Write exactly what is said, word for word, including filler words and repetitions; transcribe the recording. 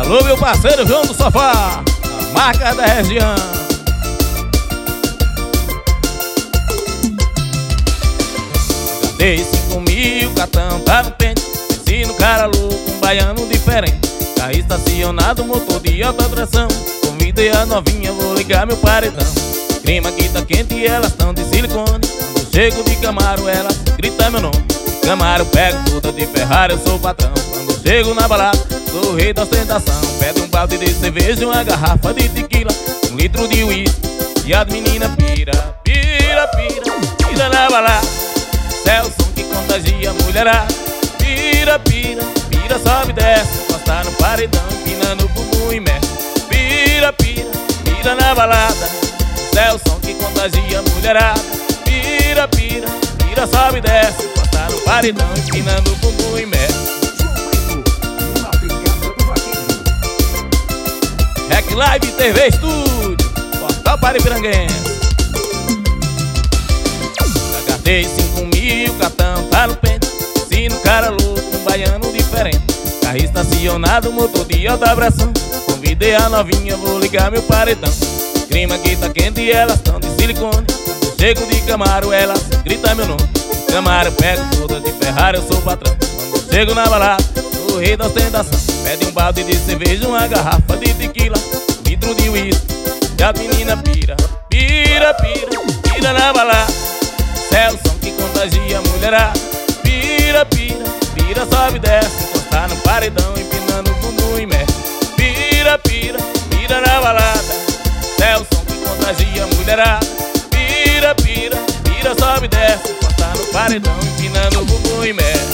Alô, meu parceiro João do Sofá, a marca da região. Gastei cinco mil, cartão tá no pente. Ensino cara louco, um baiano diferente. Carro estacionado, motor de alta tração. Convidei a novinha, vou ligar meu paredão. Crima aqui tá quente e elas tão de silicone. Quando chego de Camaro, elas gritam meu nome. De Camaro eu pego toda, de Ferrari eu sou o patrão. Quando chego na balada, sou o rei da ostentação. Pede um balde de cerveja, uma garrafa de tequila, um litro de uísque e as menina pira, pira, pira, pira na balada. É o som que contagia a mulherada. Pira, pira, pira, sobe e desce, encosta no paredão, empinando o bumbum e mexe. Pira, pira, pira na balada. É o som que contagia a mulherada. Pira, pira, pira, sobe e desce, encosta no paredão, empinando o bumbum e mexe. Rec Live T V Estúdio, Portal Paripiranguense. Já gastei cinco mil, cartão tá no pente. Ensino cara louco, um baiano diferente. Carro estacionado, motor de alta pressão. Convidei a novinha, vou ligar meu paredão. Crima aqui tá quente e elas tão de silicone. Quando chego de Camaro, elas gritam meu nome. De Camaro eu pego toda, de Ferrari eu sou o patrão. Quando chego na balada, sou o rei da ostentação. Pede um balde de cerveja, uma garrafa de tequila, um litro de uísque e a menina pira, pira, pira, pira na balada. É o som que contagia a mulherada. Pira, pira, pira, sobe e desce, encosta no paredão, empinando o bumbum e mexe. Pira, pira, pira na balada. É o som que contagia a mulherada. Pira, pira, pira, sobe e desce, encosta no paredão, empinando o bumbum e mexe.